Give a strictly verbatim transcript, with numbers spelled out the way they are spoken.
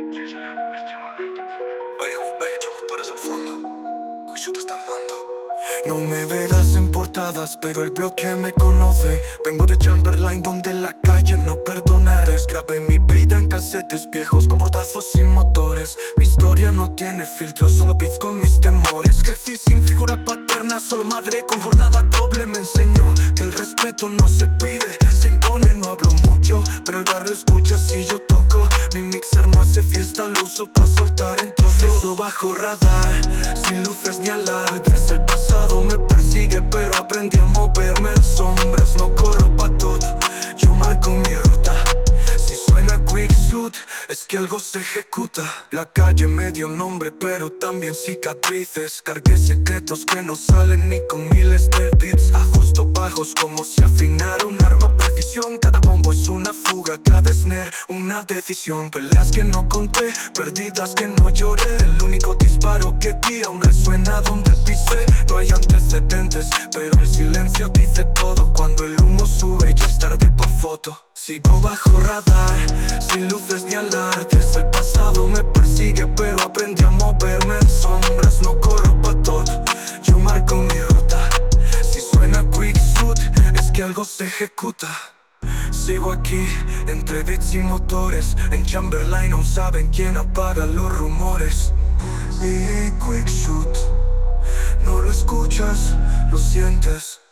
Oye, oye, chavo, tú eres el fondo. Yo te está dando. No me verás en portadas, pero el bloque me conoce. Vengo de Chamberlain, donde la calle no perdonará. Grabé mi vida en casetes viejos con portazos sin motores. Mi historia no tiene filtros, solo beats con mis temores. Crecí sin figura paterna, solo madre con jornada doble. Me enseñó que el respeto no se pide, se impone. No hablo mucho, pero el barrio escucha si yo toco. Mi mixer no hace fiesta, lo uso para soltar en trozos. Bajo radar, sin luces ni alardes. El pasado me persigue, pero aprendí a moverme en sombras. No corro pa' todo, yo marco mi ruta. Si suena quick shoot, es que algo se ejecuta. La calle me dio nombre, pero también cicatrices. Cargué secretos que no salen ni con miles de beats. Ajusto bajos como si afinara un arma. Precisión, cada bombo es una fuga, cada snare una decisión. Peleas que no conté, perdidas que no lloré. El único disparo que di aún resuena donde pisé. No hay antecedentes, pero el silencio dice todo. Cuando el humo sube ya es tarde pa' foto. Sigo bajo radar, sin luces ni alardes. El pasado me persigue, pero aprendí a moverme en sombras. No corro pa' todo, yo marco mi ruta. Si suena quick shoot, es que algo se ejecuta. Sigo aquí, entre beats y motores. En Chamberlain aún saben quién apaga los rumores. Y quick shoot, no lo escuchas, lo sientes.